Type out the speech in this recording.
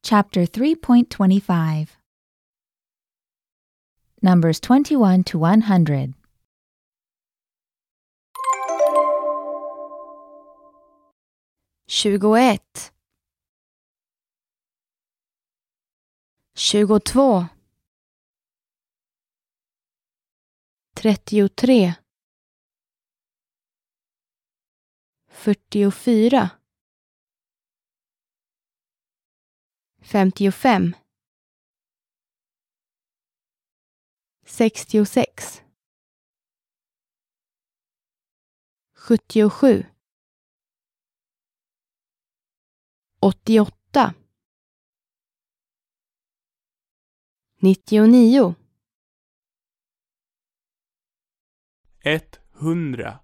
Chapter 3.25 Numbers 21 to 100. 21, 22, 33, 44, 55, 66, 77, 88, 99, 100,